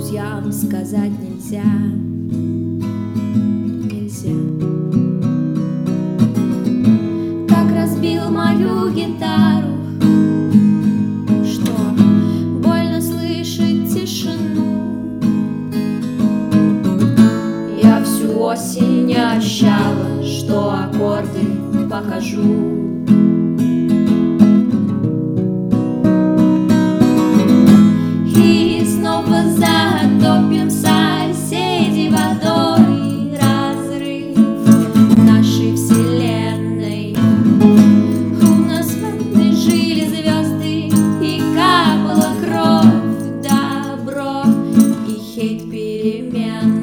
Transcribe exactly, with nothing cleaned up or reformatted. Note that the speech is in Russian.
друзьям сказать нельзя. Нельзя. Как разбил мою гитару, что больно слышать тишину. Я всю осень не ощущала, что аккорды покажу. Затопим соседей водой, разрыв нашей вселенной. У нас в ванной жили звезды, и капала кровь, добро и хейт перемен.